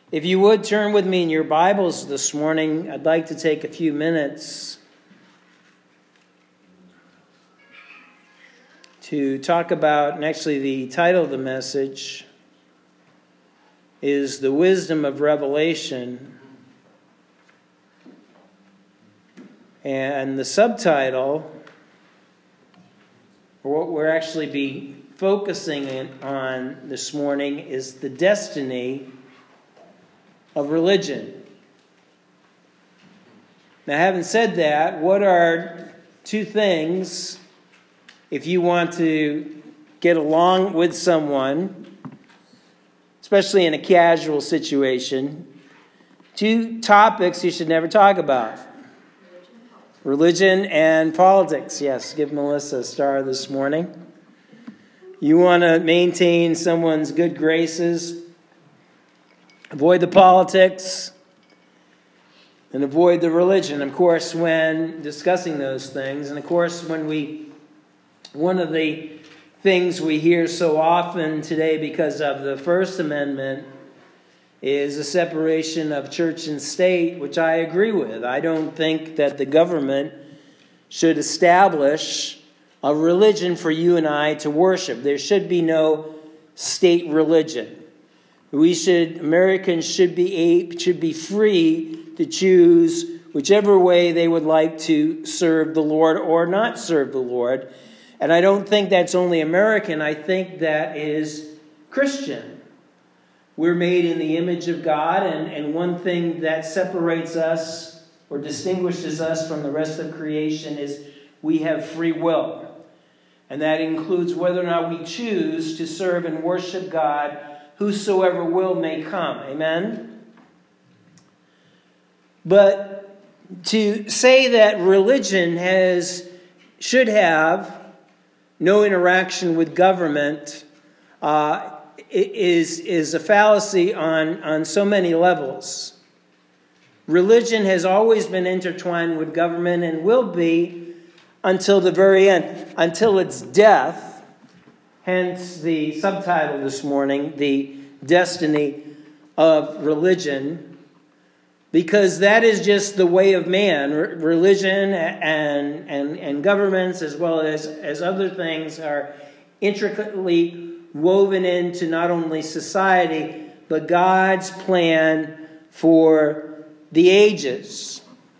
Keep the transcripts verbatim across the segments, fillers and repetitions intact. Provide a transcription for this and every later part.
If you would turn with me in your Bibles this morning, I'd like to take a few minutes to talk about, and actually the title of the message is The Wisdom of Revelation. And the subtitle, or what we're actually be focusing on this morning, is The Destiny of Religion. Now, having said that, what are two things, if you want to get along with someone, especially in a casual situation, two topics you should never talk about? Religion and politics. Yes, give Melissa a star this morning. You want to maintain someone's good graces, avoid the politics, and avoid the religion, of course, when discussing those things. And of course, when we, one of the things we hear so often today because of the First Amendment is a separation of church and state, which I agree with. I don't think that the government should establish a religion for you and I to worship. There should be no state religion. We should, Americans should be should be free to choose whichever way they would like to serve the Lord or not serve the Lord. And I don't think that's only American. I think that is Christian. We're made in the image of God, and, and one thing that separates us or distinguishes us from the rest of creation is we have free will. And that includes whether or not we choose to serve and worship God, whosoever will may come. Amen? But to say that religion has should have no interaction with government uh, is, is a fallacy on, on so many levels. Religion has always been intertwined with government and will be until the very end, until its death. Hence the subtitle this morning, The Destiny of Religion, because that is just the way of man. Religion and, and, and governments, as well as, as other things, are intricately woven into not only society, but God's plan for the ages.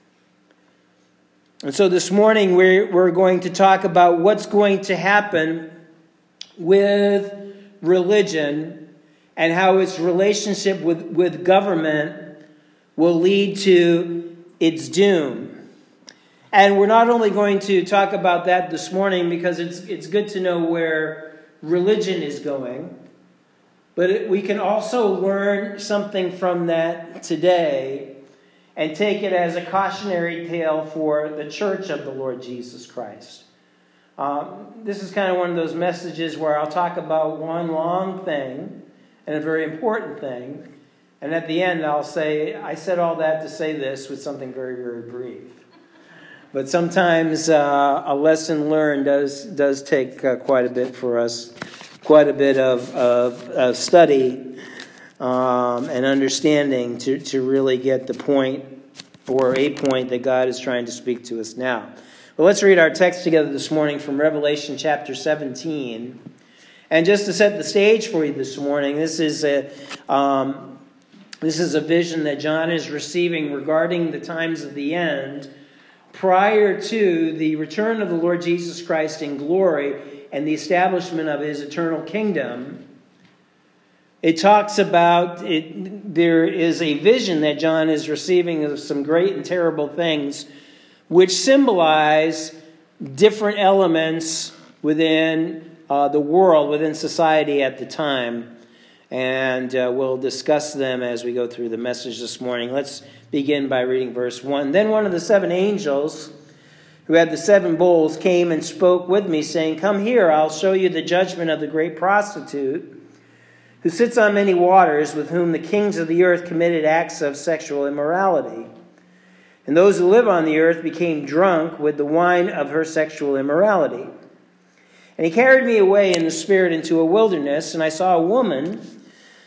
And so this morning we're, we're going to talk about what's going to happen with religion and how its relationship with, with government will lead to its doom. And we're not only going to talk about that this morning because it's it's good to know where religion is going, but it, we can also learn something from that today and take it as a cautionary tale for the church of the Lord Jesus Christ. Um, this is kind of one of those messages where I'll talk about one long thing and a very important thing, and at the end I'll say, I said all that to say this with something very, very brief. But sometimes uh, a lesson learned does does take uh, quite a bit for us, quite a bit of, of, of study um, and understanding to, to really get the point or a point that God is trying to speak to us now. Well, let's read our text together this morning from Revelation chapter seventeen. And just to set the stage for you this morning, this is a um, this is a vision that John is receiving regarding the times of the end, prior to the return of the Lord Jesus Christ in glory and the establishment of his eternal kingdom. It talks about, it, there is a vision that John is receiving of some great and terrible things, which symbolize different elements within uh, the world, within society at the time. And uh, we'll discuss them as we go through the message this morning. Let's begin by reading verse one. Then one of the seven angels who had the seven bowls came and spoke with me, saying, "Come here, I'll show you the judgment of the great prostitute, who sits on many waters, with whom the kings of the earth committed acts of sexual immorality. And those who live on the earth became drunk with the wine of her sexual immorality. And he carried me away in the spirit into a wilderness, and I saw a woman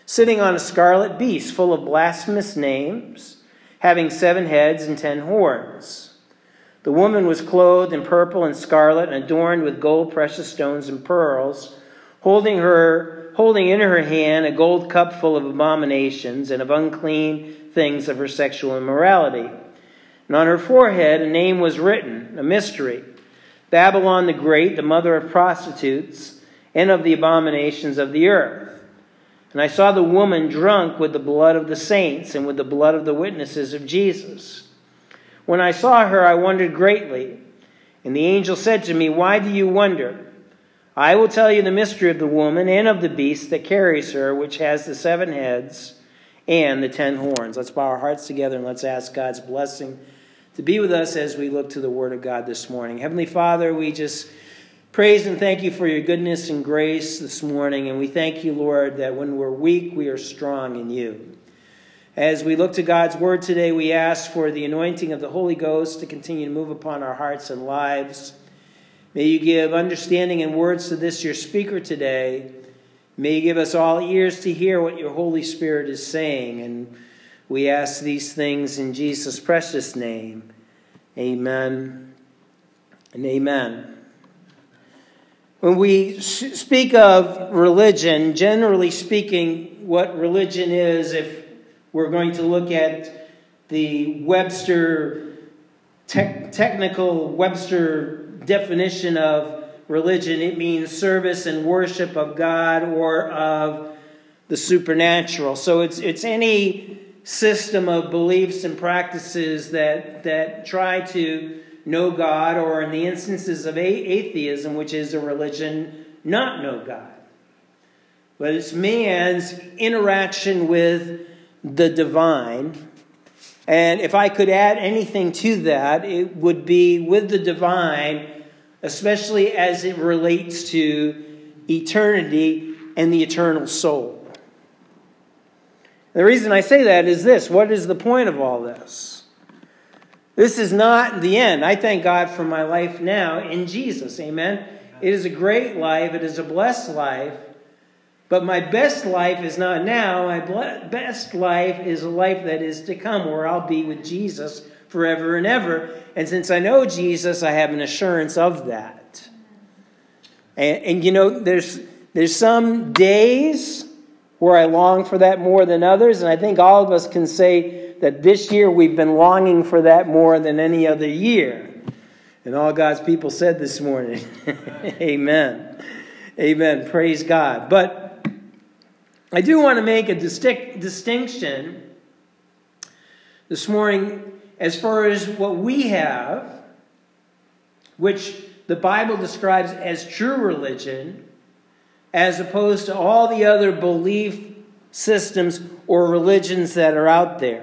sitting on a scarlet beast full of blasphemous names, having seven heads and ten horns. The woman was clothed in purple and scarlet and adorned with gold, precious stones, and pearls, holding her, holding in her hand a gold cup full of abominations and of unclean things of her sexual immorality. And on her forehead a name was written, a mystery, Babylon the Great, the mother of prostitutes and of the abominations of the earth. And I saw the woman drunk with the blood of the saints and with the blood of the witnesses of Jesus. When I saw her, I wondered greatly. And the angel said to me, "Why do you wonder? I will tell you the mystery of the woman and of the beast that carries her, which has the seven heads and the ten horns." Let's bow our hearts together and let's ask God's blessing to be with us as we look to the Word of God this morning. Heavenly Father, we just praise and thank you for your goodness and grace this morning. And we thank you, Lord, that when we're weak, we are strong in you. As we look to God's Word today, we ask for the anointing of the Holy Ghost to continue to move upon our hearts and lives. May you give understanding and words to this, your speaker today. May you give us all ears to hear what your Holy Spirit is saying. And we ask these things in Jesus' precious name. Amen and amen. When we speak of religion, generally speaking, what religion is, if we're going to look at the Webster, te- technical Webster definition of religion, it means service and worship of God or of the supernatural. So it's it's any system of beliefs and practices that that try to know God, or in the instances of atheism, which is a religion, not know God. But it's man's interaction with the divine. And if I could add anything to that, it would be with the divine, especially as it relates to eternity and the eternal soul. The reason I say that is this: what is the point of all this? This is not the end. I thank God for my life now in Jesus. Amen. It is a great life. It is a blessed life. But my best life is not now. My best life is a life that is to come, where I'll be with Jesus forever and ever. And since I know Jesus, I have an assurance of that. And, and you know, there's there's some days where I long for that more than others. And I think all of us can say that this year we've been longing for that more than any other year. And all God's people said this morning, amen. Amen. Praise God. But I do want to make a distinct distinction this morning as far as what we have, which the Bible describes as true religion, as opposed to all the other belief systems or religions that are out there.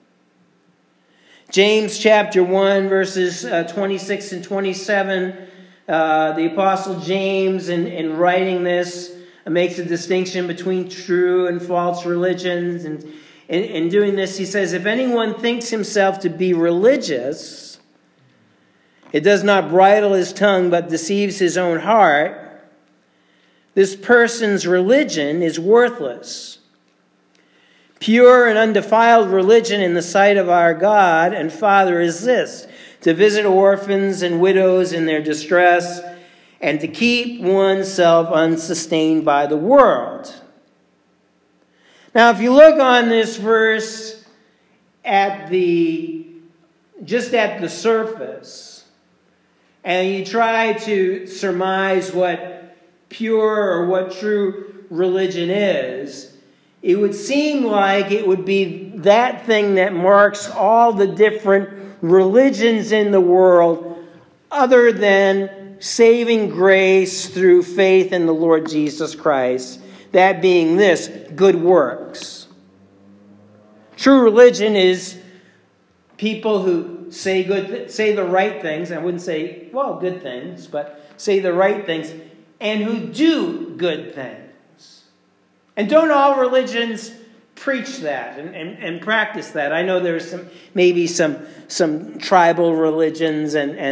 James chapter one, verses uh, twenty-six and twenty-seven, uh, the Apostle James, in, in writing this, uh, makes a distinction between true and false religions. And in, in doing this, he says, if anyone thinks himself to be religious, it does not bridle his tongue, but deceives his own heart, this person's religion is worthless. Pure and undefiled religion in the sight of our God and Father is this: to visit orphans and widows in their distress, and to keep oneself unsustained by the world. Now, if you look on this verse at the just at the surface, and you try to surmise what pure or what true religion is, it would seem like it would be that thing that marks all the different religions in the world, other than saving grace through faith in the Lord Jesus Christ. That being this: good works. True religion is people who say good, th- say the right things. I wouldn't say, well, good things, but say the right things, and who do good things. And don't all religions preach that and, and, and practice that? I know there's some maybe some some tribal religions and, and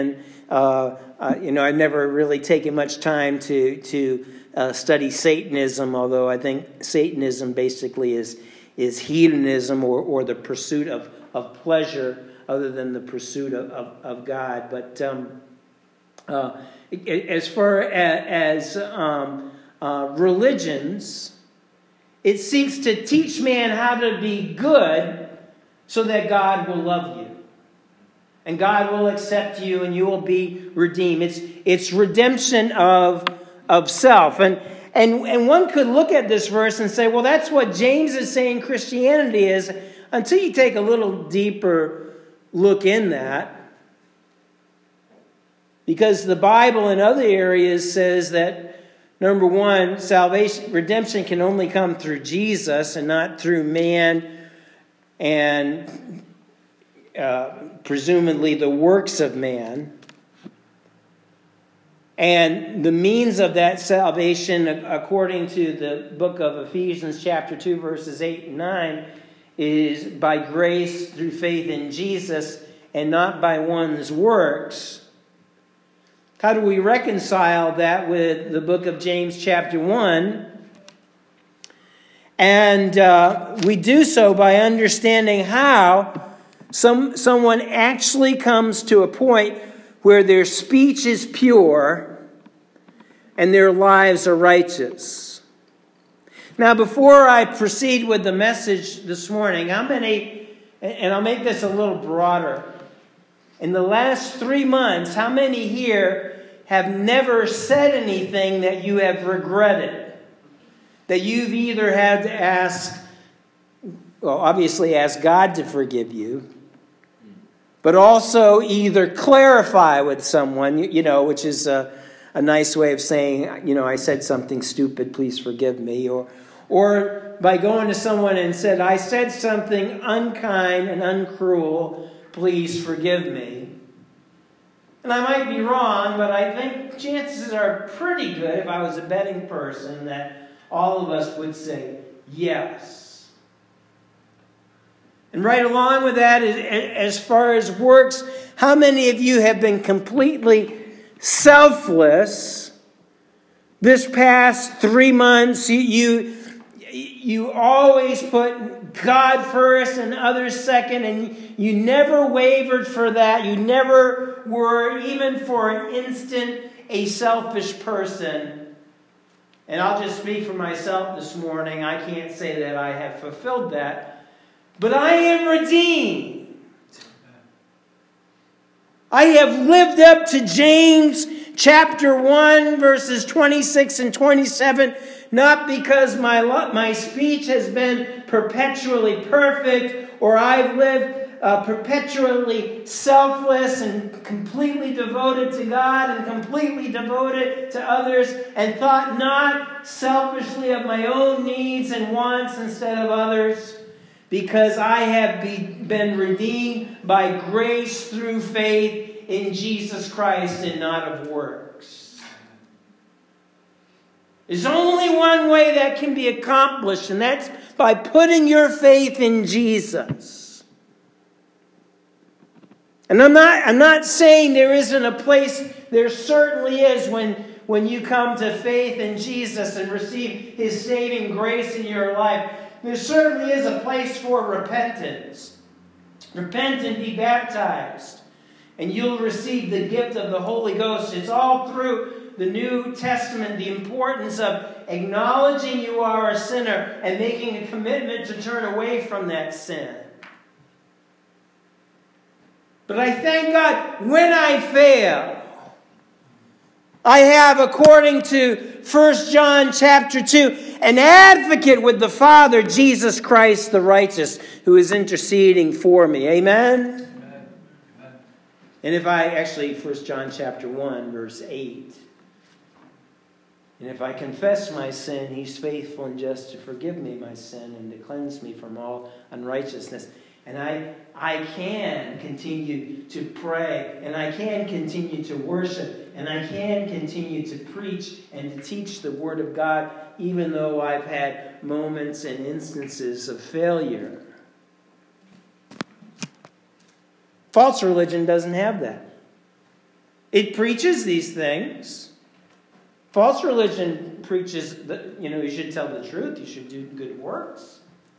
uh, uh, you know, I've never really taken much time to to uh, study Satanism, although I think Satanism basically is is hedonism or, or the pursuit of, of pleasure other than the pursuit of, of, of God. But um, uh, as far as, as um, uh, religions, it seeks to teach man how to be good so that God will love you. And God will accept you and you will be redeemed. It's it's redemption of, of self. And, and, and one could look at this verse and say, well, that's what James is saying Christianity is, until you take a little deeper look in that. Because the Bible in other areas says that, number one, salvation, redemption can only come through Jesus and not through man and uh, presumably the works of man. And the means of that salvation, according to the book of Ephesians chapter two, verses eight and nine, is by grace through faith in Jesus and not by one's works. How do we reconcile that with the book of James chapter one? And uh, we do so by understanding how some someone actually comes to a point where their speech is pure and their lives are righteous. Now, before I proceed with the message this morning, how many, and I'll make this a little broader, in the last three months, how many here have never said anything that you have regretted? That you've either had to ask, well, obviously ask God to forgive you, but also either clarify with someone, you know, which is a, a nice way of saying, you know, I said something stupid, please forgive me. Or, or by going to someone and said, I said something unkind and uncruel, please forgive me. And I might be wrong, but I think chances are pretty good, if I was a betting person, that all of us would say yes. And right along with that, as far as works, how many of you have been completely selfless this past three months? You, you, you always put God first and others second, and you never wavered for that. You never were, even for an instant, a selfish person. And I'll just speak for myself this morning. I can't say that I have fulfilled that. But I am redeemed. I have lived up to James chapter one, verses twenty-six and twenty-seven, not because my my speech has been perpetually perfect, or I've lived uh, perpetually selfless and completely devoted to God and completely devoted to others, and thought not selfishly of my own needs and wants instead of others. Because I have be, been redeemed by grace through faith in Jesus Christ and not of works. There's only one way that can be accomplished, and that's by putting your faith in Jesus. And I'm not, I'm not saying there isn't a place, there certainly is when, when you come to faith in Jesus and receive His saving grace in your life. There certainly is a place for repentance. Repent and be baptized, and you'll receive the gift of the Holy Ghost. It's all through the New Testament, the importance of acknowledging you are a sinner and making a commitment to turn away from that sin. But I thank God when I fail, I have, according to First John chapter two, an advocate with the Father, Jesus Christ the righteous, who is interceding for me. Amen? Amen. And if I, actually, First John chapter one, verse eight. And if I confess my sin, He's faithful and just to forgive me my sin and to cleanse me from all unrighteousness. And I, I can continue to pray, and I can continue to worship, and I can continue to preach and to teach the Word of God, even though I've had moments and instances of failure. False religion doesn't have that. It preaches these things. False religion preaches that, you know, you should tell the truth. You should do good works.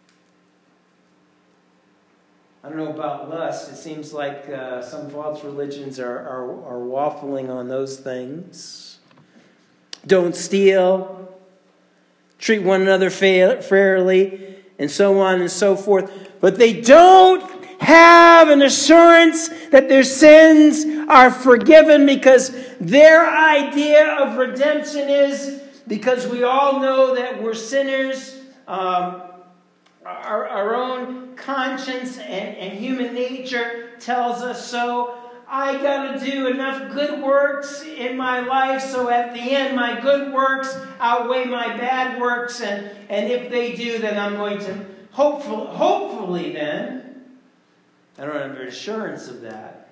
I don't know about lust. It seems like uh, some false religions are, are, are waffling on those things. Don't steal. Treat one another fairly. And so on and so forth. But they don't have an assurance that their sins are forgiven, because their idea of redemption is, because we all know that we're sinners, um, our, our own conscience and, and human nature tells us so. I got to do enough good works in my life so at the end my good works outweigh my bad works, and, and if they do, then I'm going to hopefully, hopefully then, I don't have an assurance of that.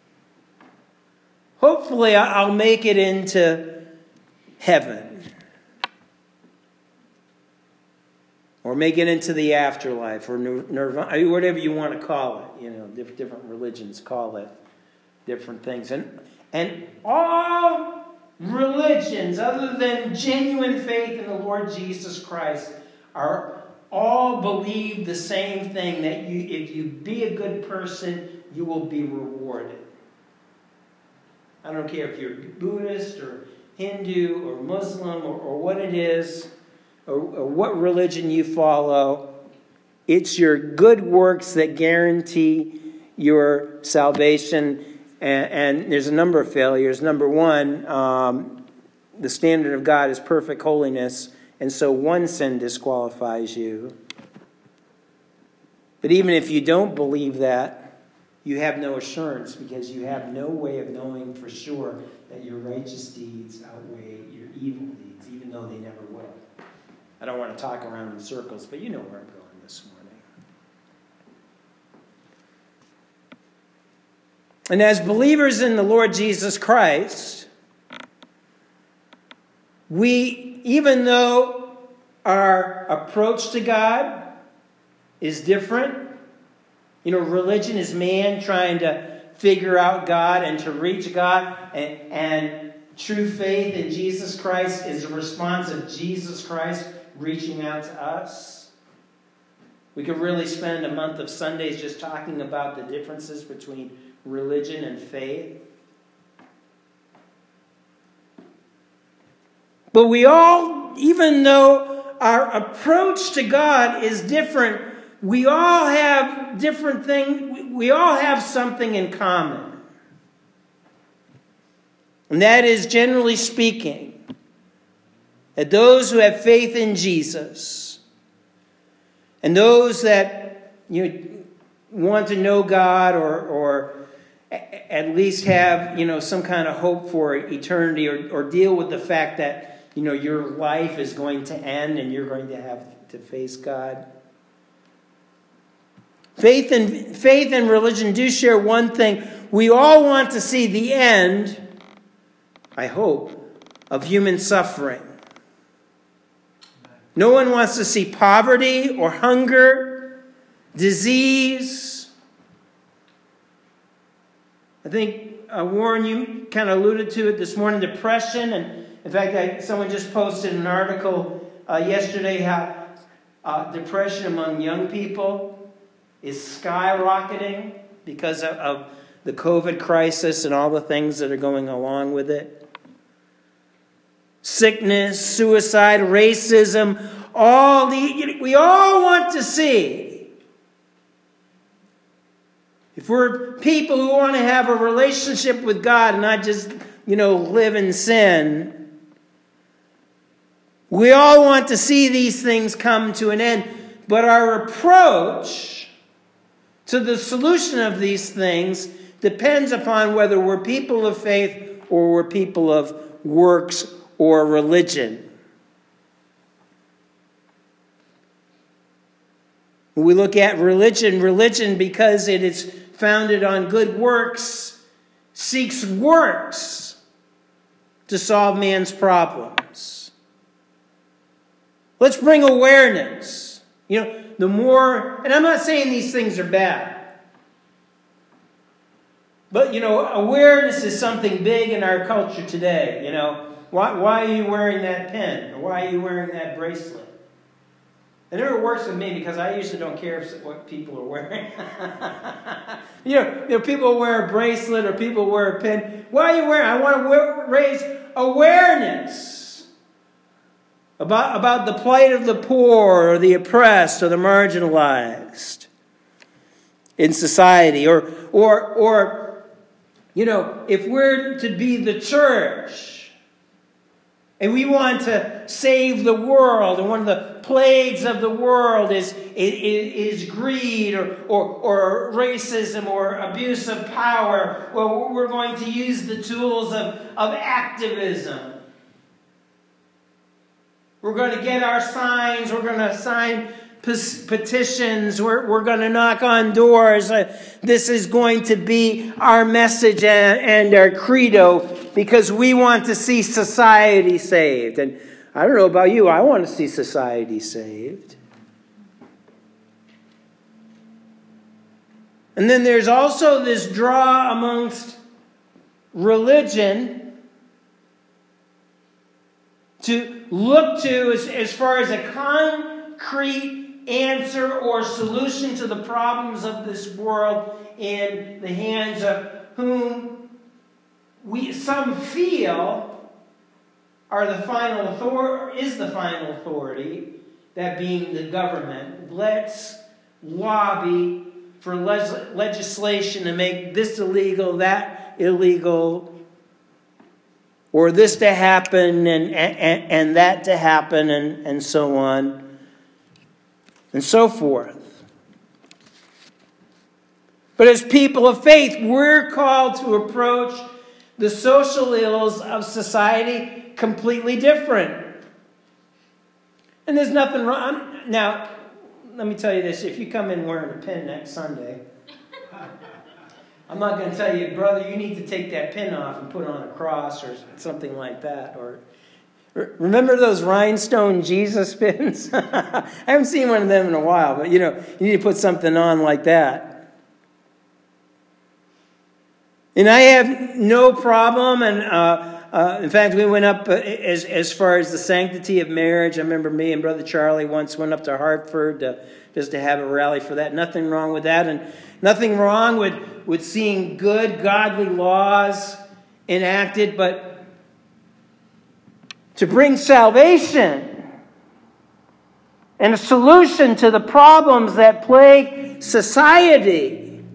Hopefully I'll make it into heaven. Or make it into the afterlife, or nirvana, whatever you want to call it. You know, different religions call it different things. And, and all religions, other than genuine faith in the Lord Jesus Christ, are all believe the same thing, that you, if you be a good person, you will be rewarded. I don't care if you're Buddhist or Hindu or Muslim or, or what it is, or, or what religion you follow. It's your good works that guarantee your salvation. And, and there's a number of failures. Number one, um, the standard of God is perfect holiness. And so one sin disqualifies you. But even if you don't believe that, you have no assurance, because you have no way of knowing for sure that your righteous deeds outweigh your evil deeds, even though they never will. I don't want to talk around in circles, but you know where I'm going this morning. And as believers in the Lord Jesus Christ, we, even though our approach to God is different, you know, religion is man trying to figure out God and to reach God, and, and true faith in Jesus Christ is a response of Jesus Christ reaching out to us. We could really spend a month of Sundays just talking about the differences between religion and faith. But we all, even though our approach to God is different, we all have different things. We all have something in common. And that is, generally speaking, that those who have faith in Jesus and those that, you know, want to know God, or, or at least have, you know, some kind of hope for eternity, or, or deal with the fact that, you know, your life is going to end and you're going to have to face God. Faith and faith and religion do share one thing. We all want to see the end, I hope, of human suffering. No one wants to see poverty or hunger, disease. I think, uh, Warren, you kind of alluded to it this morning, depression. And in fact, I, someone just posted an article uh, yesterday how uh, depression among young people is skyrocketing because of, of the COVID crisis and all the things that are going along with it. Sickness, suicide, racism, all the, we all want to see. If we're people who want to have a relationship with God and not just, you know, live in sin, we all want to see these things come to an end. But our approach to the solution of these things depends upon whether we're people of faith or we're people of works or religion. When we look at religion, religion, because it is founded on good works, seeks works to solve man's problems. Let's bring awareness. You know, the more, and I'm not saying these things are bad, But, you know, awareness is something big in our culture today, you know. Why, why are you wearing that pin? Or why are you wearing that bracelet? It never works with me because I usually don't care if, what people are wearing. you, know, you know, people wear a bracelet or people wear a pin. Why are you wearing? I want to wear, raise awareness about, about the plight of the poor or the oppressed or the marginalized in society. Or, or, or, you know, if we're to be the church, and we want to save the world, and one of the plagues of the world is, is, is greed or, or, or racism or abuse of power, well, we're going to use the tools of, of activism. We're going to get our signs, we're going to sign petitions, we're, we're going to knock on doors. Uh, this is going to be our message and, and our credo because we want to see society saved. And I don't know about you, I want to see society saved. And then there's also this draw amongst religion to look to as, as far as a concrete answer or solution to the problems of this world in the hands of whom we some feel are the final authority, is the final authority, that being the government. Let's lobby for les- legislation to make this illegal, that illegal, or this to happen and, and, and that to happen, and, and so on. And so forth. But as people of faith, we're called to approach the social ills of society completely different. And there's nothing wrong. Now, let me tell you this. If you come in wearing a pin next Sunday, I'm not going to tell you, brother, you need to take that pin off and put on a cross or something like that. Or remember those rhinestone Jesus pins? I haven't seen one of them in a while, but you know, you need to put something on like that. And I have no problem, and uh, uh, in fact, we went up uh, as as far as the sanctity of marriage. I remember me and Brother Charlie once went up to Hartford to, just to have a rally for that. Nothing wrong with that, and nothing wrong with, with seeing good, godly laws enacted, but to bring salvation and a solution to the problems that plague society.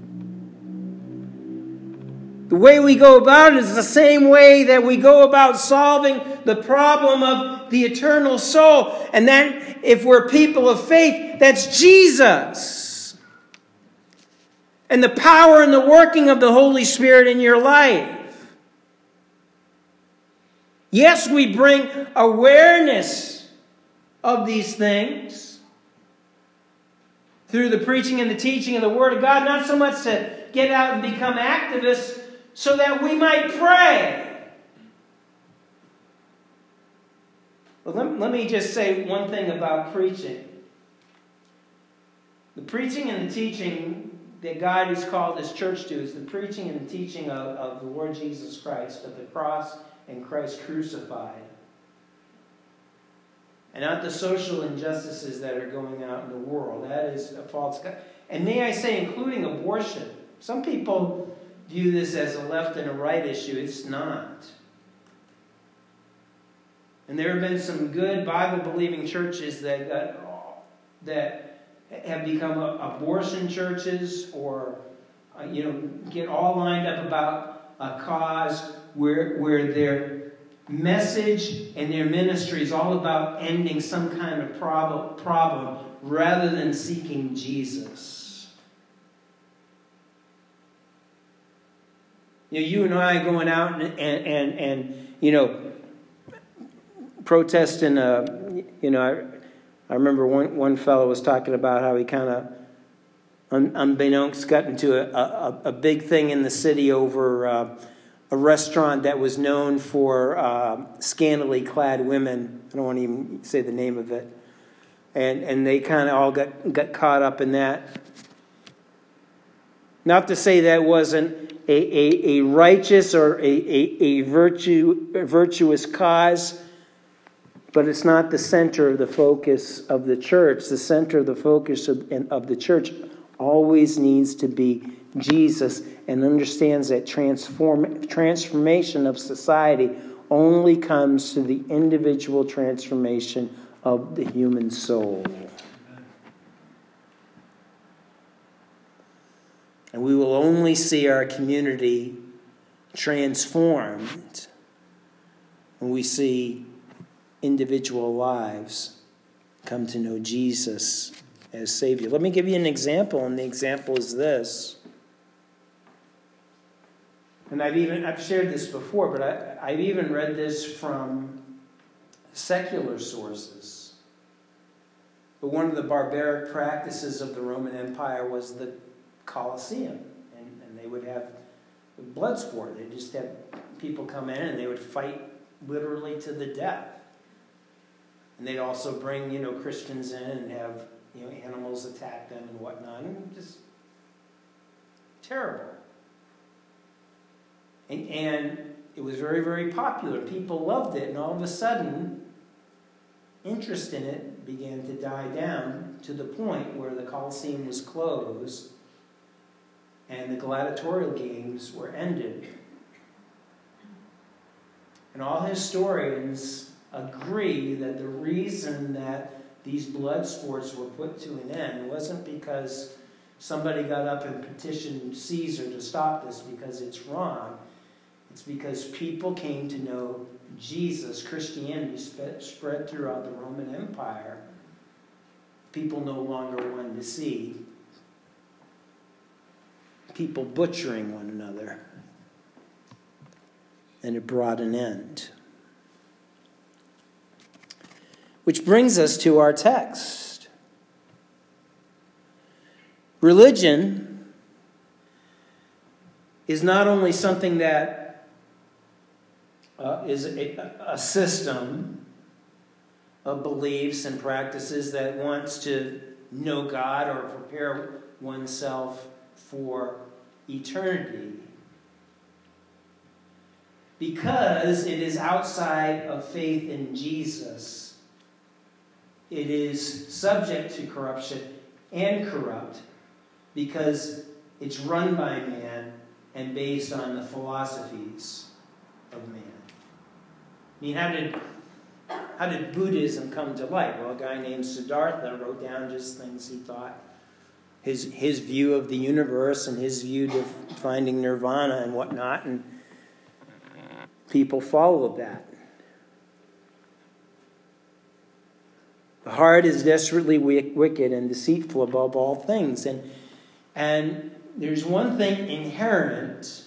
The way we go about it is the same way that we go about solving the problem of the eternal soul. And then, if we're people of faith, that's Jesus. And the power and the working of the Holy Spirit in your life. Yes, we bring awareness of these things through the preaching and the teaching of the Word of God, not so much to get out and become activists so that we might pray. Well, let, let me just say one thing about preaching. The preaching and the teaching that God has called His church to is the preaching and the teaching of, of the Lord Jesus Christ, of the cross and Christ crucified. And not the social injustices that are going out in the world. That is a false God. And may I say, including abortion. Some people view this as a left and a right issue. It's not. And there have been some good Bible-believing churches that got, that have become abortion churches, or uh, you know, get all lined up about a cause where where their message and their ministry is all about ending some kind of problem, problem rather than seeking Jesus. You know, you and I going out and and and, and you know, protesting. Uh, you know, I, I remember one one fellow was talking about how he kind of, un, unbeknownst, got into a, a a big thing in the city over Uh, a restaurant that was known for uh, scantily clad women. I don't want to even say the name of it. And and they kind of all got, got caught up in that. Not to say that wasn't a, a, a righteous or a, a, a, virtue, a virtuous cause, but it's not the center of the focus of the church. The center of the focus of, of the church always needs to be Jesus, and understands that transform, transformation of society only comes through the individual transformation of the human soul. And we will only see our community transformed when we see individual lives come to know Jesus as Savior. Let me give you an example, and the example is this. And I've even I've shared this before, but I, I've even read this from secular sources. But one of the barbaric practices of the Roman Empire was the Colosseum, and, and they would have blood sport. They just had people come in and they would fight literally to the death. And they'd also bring, you know, Christians in and have, you know, animals attack them and whatnot. And just terrible. And, and it was very, very popular. People loved it. And all of a sudden, interest in it began to die down to the point where the Colosseum was closed and the gladiatorial games were ended. And all historians agree that the reason that these blood sports were put to an end wasn't because somebody got up and petitioned Caesar to stop this because it's wrong. It's because people came to know Jesus. Christianity spread throughout the Roman Empire. People no longer wanted to see people butchering one another. And it brought an end. Which brings us to our text. Religion is not only something that uh, is a, a system of beliefs and practices that wants to know God or prepare oneself for eternity. Because it is outside of faith in Jesus, it is subject to corruption and corrupt because it's run by man and based on the philosophies of man. I mean, how did, how did Buddhism come to light? Well, a guy named Siddhartha wrote down just things he thought. His, his view of the universe and his view to finding nirvana and whatnot, and people followed that. The heart is desperately wicked and deceitful above all things. And, and there's one thing inherent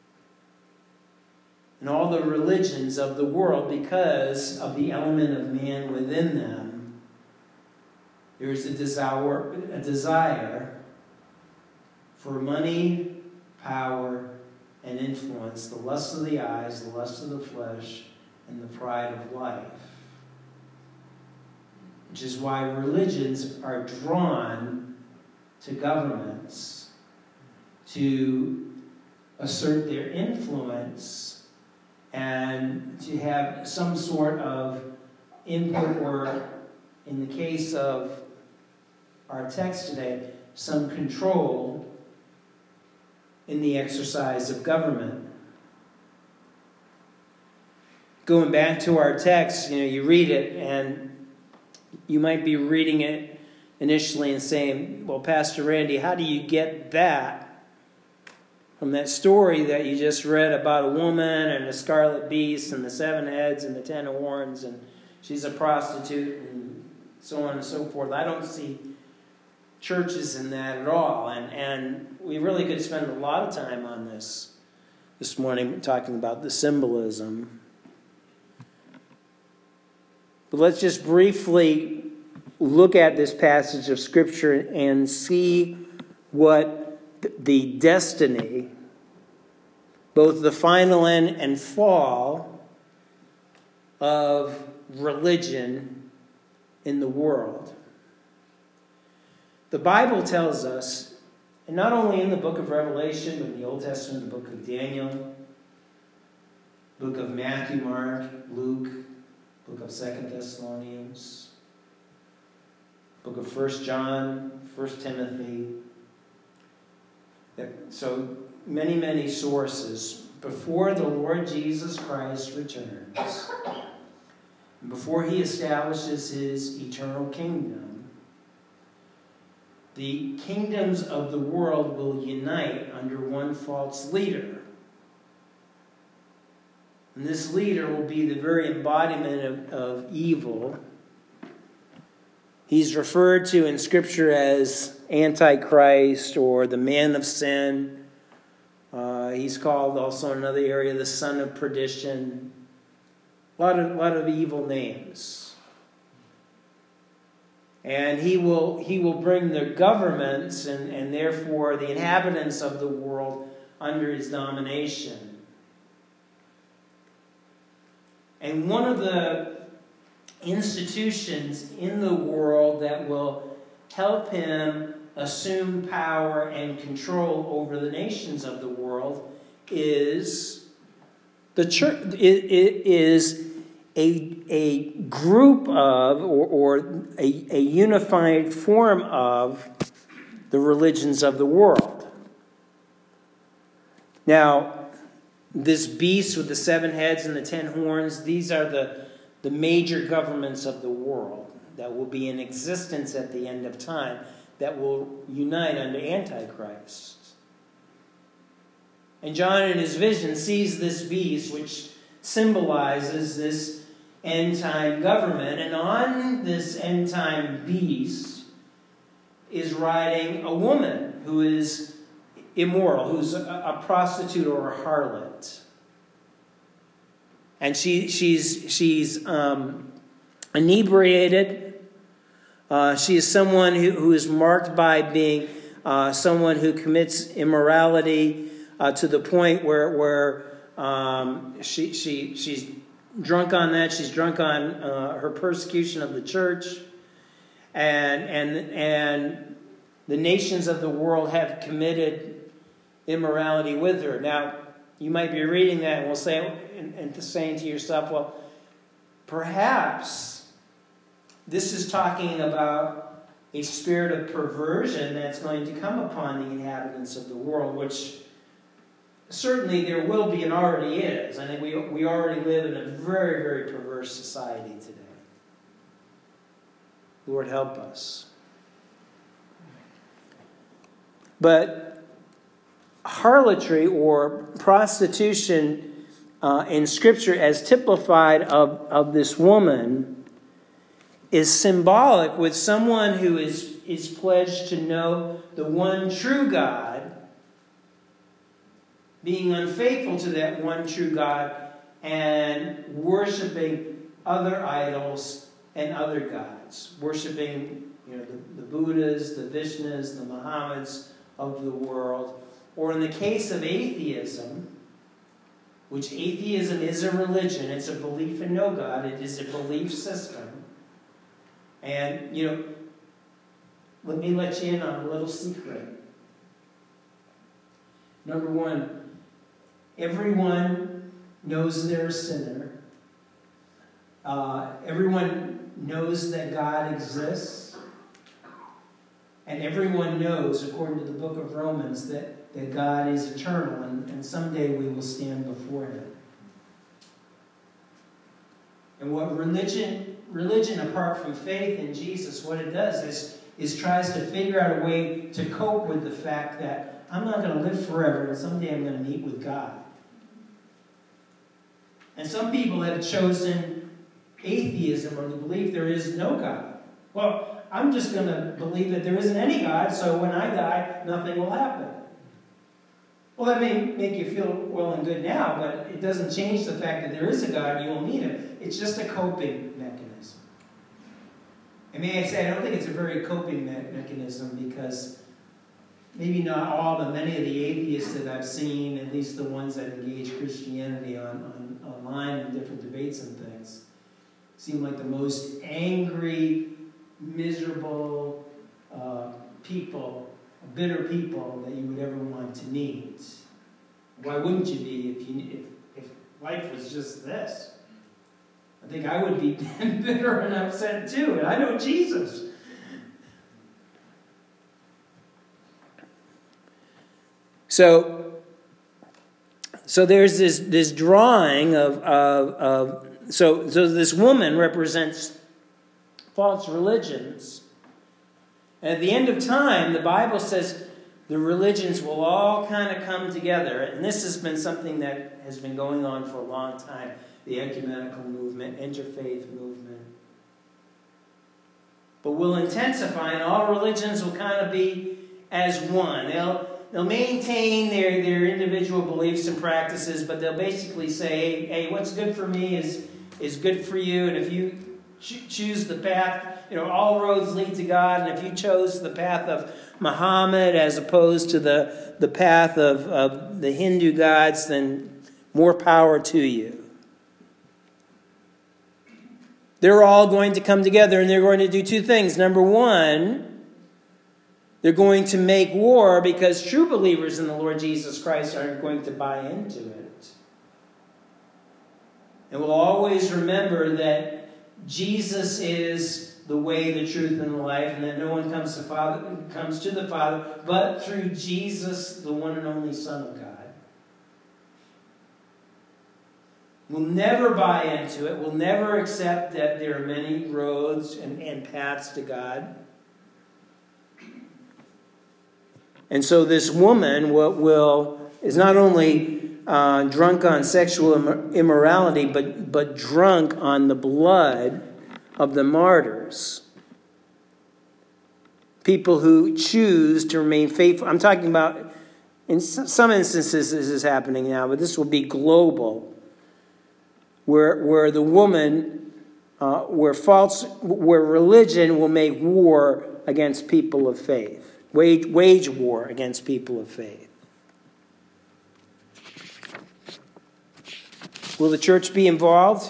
in all the religions of the world because of the element of man within them. There is a desire, a desire for money, power, and influence, the lust of the eyes, the lust of the flesh, and the pride of life. Which is why religions are drawn to governments to assert their influence and to have some sort of input, or in the case of our text today, some control in the exercise of government. Going back to our text, you know, you read it and you might be reading it initially and saying, well, Pastor Randy, how do you get that from that story that you just read about a woman and a scarlet beast and the seven heads and the ten horns and she's a prostitute and so on and so forth? I don't see churches in that at all. And, and we really could spend a lot of time on this this morning talking about the symbolism. But let's just briefly look at this passage of Scripture and see what the destiny, both the final end and fall, of religion in the world. The Bible tells us And not only in the book of Revelation, but in the Old Testament, the book of Daniel, book of Matthew, Mark, Luke, book of Second Thessalonians, book of First John, First Timothy. So many, many sources. Before the Lord Jesus Christ returns, before he establishes his eternal kingdom, the kingdoms of the world will unite under one false leader. And this leader will be the very embodiment of, of evil. He's referred to in Scripture as Antichrist or the man of sin. Uh, he's called also in another area the son of perdition. A lot of, lot of evil names. And he will, he will bring the governments and, and therefore the inhabitants of the world under his domination. And one of the institutions in the world that will help him assume power and control over the nations of the world is the church. It, it is a, a group of, or, or a, a unified form of the religions of the world. Now, this beast with the seven heads and the ten horns, these are the, the major governments of the world that will be in existence at the end of time, that will unite under Antichrist. And John in his vision sees this beast, which symbolizes this end-time government. And on this end-time beast is riding a woman who is immoral, who's a, a prostitute or a harlot. And she, she's, she's um, inebriated. Uh, she is someone who, who is marked by being uh, someone who commits immorality uh, to the point where where um, she she she's drunk on that. She's drunk on uh, her persecution of the church, and and and the nations of the world have committed immorality with her. Now, you might be reading that and will say and, and saying to yourself, well, perhaps this is talking about a spirit of perversion that's going to come upon the inhabitants of the world, which certainly there will be and already is. I think we, we already live in a very, very perverse society today. Lord, help us. But harlotry or prostitution uh, in Scripture as typified of, of this woman is symbolic with someone who is, is pledged to know the one true God, being unfaithful to that one true God and worshiping other idols and other gods. Worshiping, you know, the, the Buddhas, the Vishnus, the Muhammads of the world. Or in the case of atheism, which atheism is a religion, it's a belief in no God, it is a belief system. And, you know, let me let you in on a little secret. Number one, everyone knows they're a sinner. Uh, everyone knows that God exists. And everyone knows, according to the book of Romans, that, that God is eternal and, and someday we will stand before him. And what religion... Religion, apart from faith in Jesus, what it does is, is tries to figure out a way to cope with the fact that I'm not going to live forever and someday I'm going to meet with God. And some people have chosen atheism or the belief there is no God. Well, I'm just going to believe that there isn't any God, so when I die, nothing will happen. Well, that may make you feel well and good now, but it doesn't change the fact that there is a God and you will meet him. It's just a coping mechanism. And may I say, I don't think it's a very coping me- mechanism because maybe not all, but many of the atheists that I've seen, at least the ones that engage Christianity on, on online and different debates and things, seem like the most angry, miserable uh, people bitter people that you would ever want to meet. Why wouldn't you be if you if, if life was just this? I think I would be bitter and upset too, and I know Jesus. So, so there's this this drawing of of, of so so this woman represents false religions. And at the end of time, the Bible says the religions will all kind of come together. And this has been something that has been going on for a long time. The ecumenical movement, interfaith movement. But will intensify, and all religions will kind of be as one. They'll, they'll maintain their, their individual beliefs and practices, but they'll basically say, hey, hey what's good for me is, is good for you. And if you ch- choose the path, you know, all roads lead to God. And if you chose the path of Muhammad as opposed to the, the path of, of the Hindu gods, then more power to you. They're all going to come together and they're going to do two things. Number one, they're going to make war because true believers in the Lord Jesus Christ aren't going to buy into it. And we'll always remember that Jesus is the way, the truth, and the life, and that no one comes to Father comes to the Father but through Jesus, the one and only Son of God. We'll never buy into it. We'll never accept that there are many roads and, and paths to God. And so this woman will, will is not only uh, drunk on sexual immorality, but, but drunk on the blood of the martyrs. People who choose to remain faithful. I'm talking about, in some instances this is happening now, but this will be global. Where, where the woman, uh, where false, where religion will make war against people of faith, wage, wage war against people of faith. Will the church be involved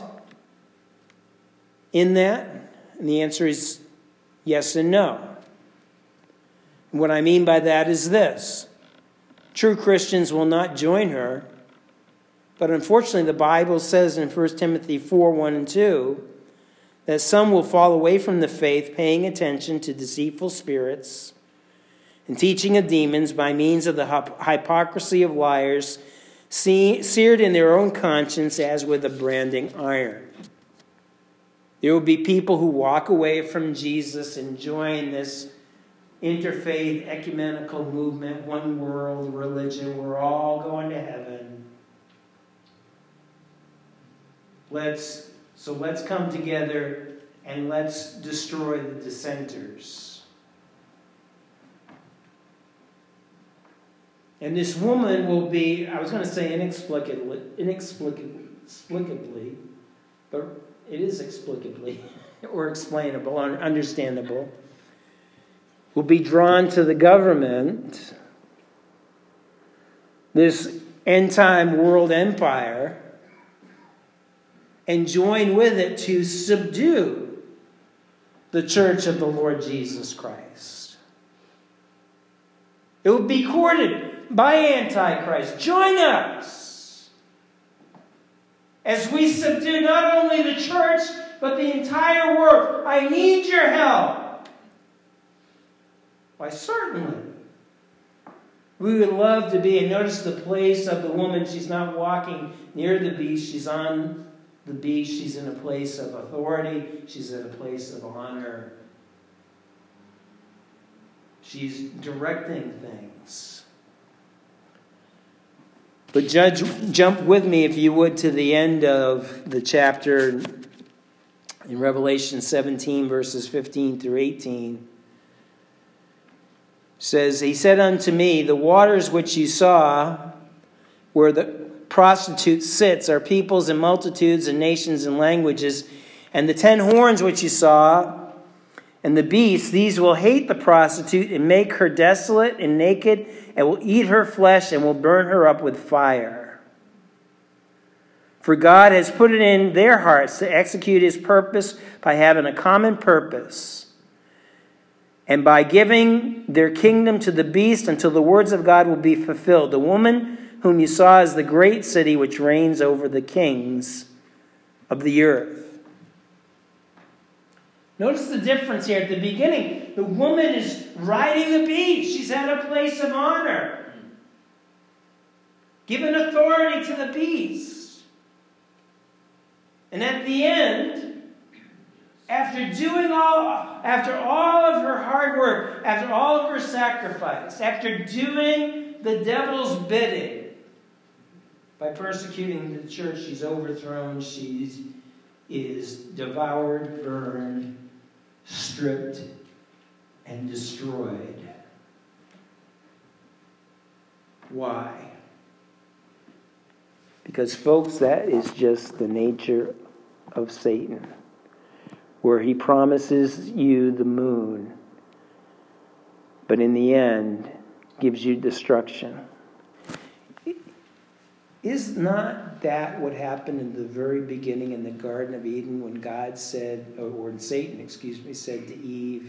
in that? And the answer is yes and no. And what I mean by that is this: true Christians will not join her. But unfortunately, the Bible says in First Timothy four, one and two, that some will fall away from the faith, paying attention to deceitful spirits and teaching of demons by means of the hypocrisy of liars, seared in their own conscience as with a branding iron. There will be people who walk away from Jesus and join this interfaith ecumenical movement, one world religion. We're all going to heaven. Let's so let's come together and let's destroy the dissenters. And this woman will be, I was going to say inexplicably, inexplicably, but it is explicably or explainable or understandable, will be drawn to the government, this end-time world empire, and join with it to subdue the church of the Lord Jesus Christ. It will be courted by Antichrist. Join us as we subdue not only the church, but the entire world. I need your help. Why, certainly. We would love to be, and notice the place of the woman. She's not walking near the beast. She's on the beast. She's in a place of authority. She's in a place of honor. She's directing things. But judge, jump with me, if you would, to the end of the chapter in Revelation seventeen, verses fifteen through eighteen. It says, "He said unto me, the waters which you saw, where the prostitute sits, are peoples and multitudes and nations and languages. And the ten horns which you saw, and the beast, these will hate the prostitute and make her desolate and naked, and will eat her flesh and will burn her up with fire. For God has put it in their hearts to execute his purpose by having a common purpose. and by giving their kingdom to the beast until the words of God will be fulfilled. The woman whom you saw is the great city which reigns over the kings of the earth. Notice the difference here at the beginning. The woman is riding the beast. She's at a place of honor, given authority to the beast. And at the end, After doing all, after all of her hard work, after all of her sacrifice, after doing the devil's bidding, by persecuting the church, she's overthrown, she is devoured, burned, stripped, and destroyed. Why? Because, folks, that is just the nature of Satan, where he promises you the moon, but in the end gives you destruction. Is not that what happened in the very beginning in the Garden of Eden when God said, or when Satan, excuse me, said to Eve,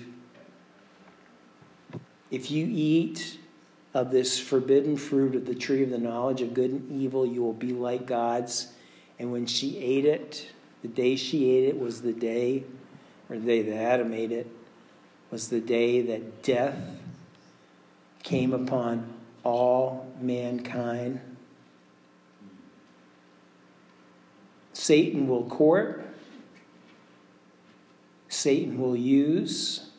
if you eat of this forbidden fruit of the tree of the knowledge of good and evil, you will be like gods. And when she ate it, the day she ate it was the day, or the day that Adam ate it, was the day that death came upon all mankind. Satan will court. Satan will use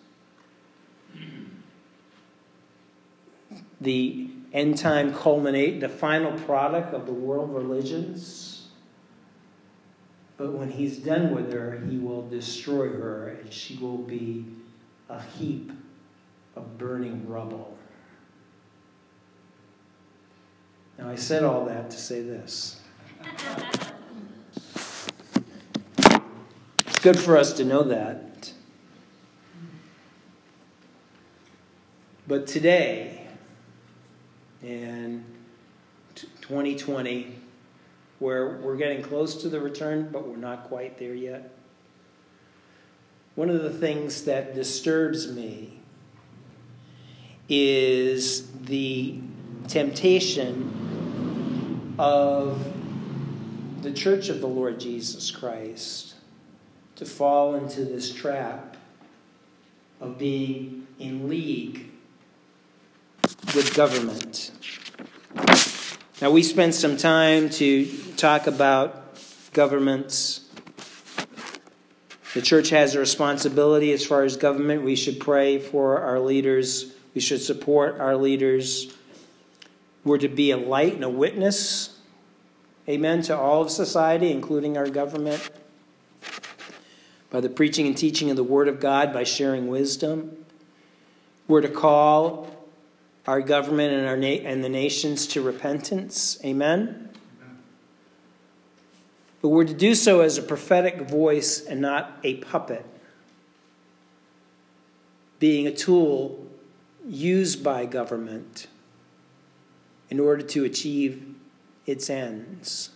the end time culminate, the final product of the world religions. But when he's done with her, he will destroy her, and she will be a heap of burning rubble. Now, I said all that to say this. It's good for us to know that. But today, in twenty twenty, where we're getting close to the return, but we're not quite there yet, one of the things that disturbs me is the temptation of the Church of the Lord Jesus Christ to fall into this trap of being in league with government. Now, we spent some time to talk about governments. The church has a responsibility as far as government. We should pray for our leaders. We should support our leaders. We're to be a light and a witness, amen, to all of society, including our government, by the preaching and teaching of the Word of God, by sharing wisdom. We're to call our government and our na- and the nations to repentance, amen? Amen. But we're to do so as a prophetic voice and not a puppet, being a tool used by government in order to achieve its ends.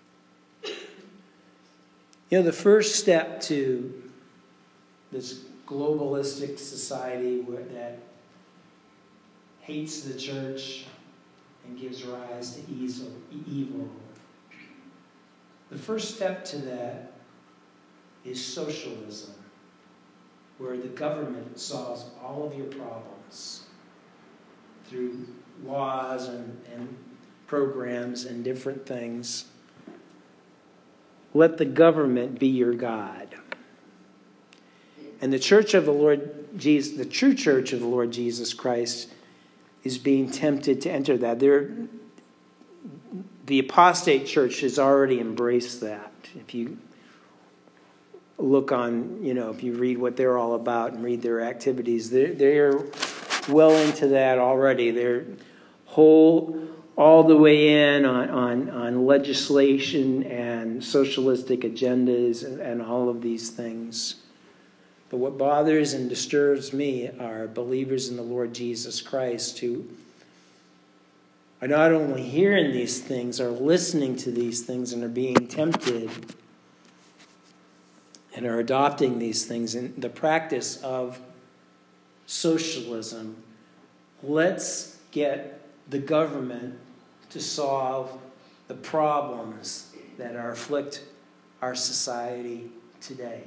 You know, the first step to this globalistic society where that hates the church and gives rise to evil, the first step to that is socialism, where the government solves all of your problems through laws and, and programs and different things. Let the government be your God. And the church of the Lord Jesus, the true church of the Lord Jesus Christ, is being tempted to enter that. There, the apostate church has already embraced that. If you look on, you know, if you read what they're all about and read their activities, they're, they're well into that already. They're whole, all the way in on, on, on legislation and socialistic agendas and, and all of these things. But what bothers and disturbs me are believers in the Lord Jesus Christ who are not only hearing these things, are listening to these things and are being tempted and are adopting these things in the practice of socialism. Let's get the government to solve the problems that are afflict our society today.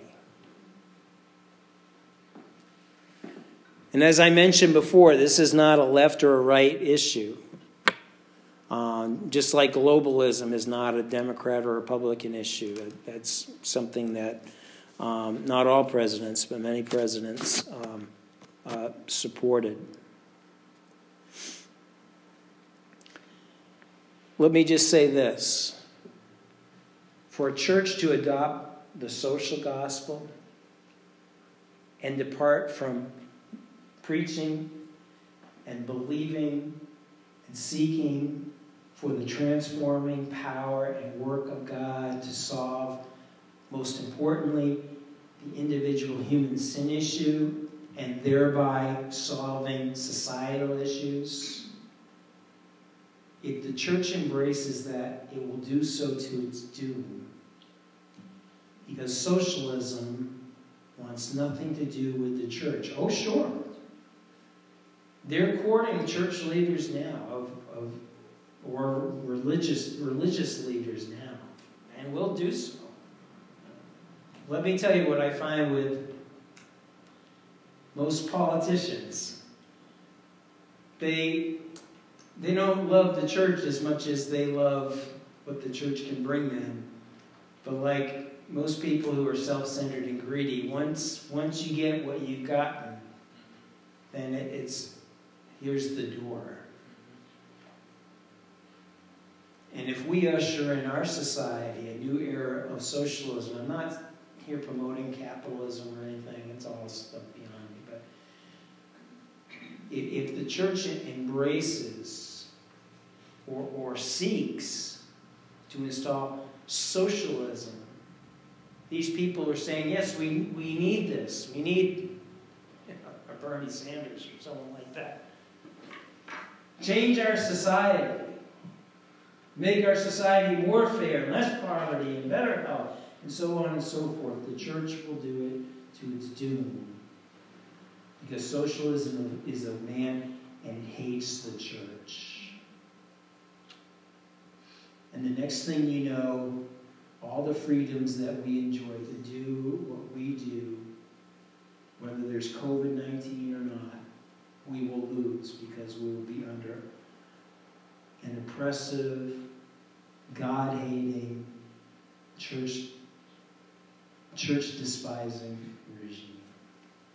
And as I mentioned before, this is not a left or a right issue. Um, just like globalism is not a Democrat or Republican issue. That's something that um, not all presidents, but many presidents um, uh, supported. Let me just say this. For a church to adopt the social gospel and depart from preaching and believing and seeking for the transforming power and work of God to solve, most importantly, the individual human sin issue and thereby solving societal issues. If the church embraces that, it will do so to its doom. Because socialism wants nothing to do with the church. Oh, sure. They're courting church leaders now, of, of or religious religious leaders now, and will do so. Let me tell you what I find with most politicians. They they don't love the church as much as they love what the church can bring them. But like most people who are self-centered and greedy, once once you get what you've gotten, then it, it's here's the door. And if we usher in our society a new era of socialism, I'm not here promoting capitalism or anything, it's all stuff beyond me, but if, if the church embraces or, or seeks to install socialism, these people are saying, yes, we, we need this. We need you know, a Bernie Sanders or someone like that. Change our society. Make our society more fair, less poverty, and better health, and so on and so forth. The church will do it to its doom. Because socialism is of man and hates the church. And the next thing you know, all the freedoms that we enjoy to do what we do, whether there's covid nineteen or not, we will lose because we will be under an oppressive, God-hating, church, church-despising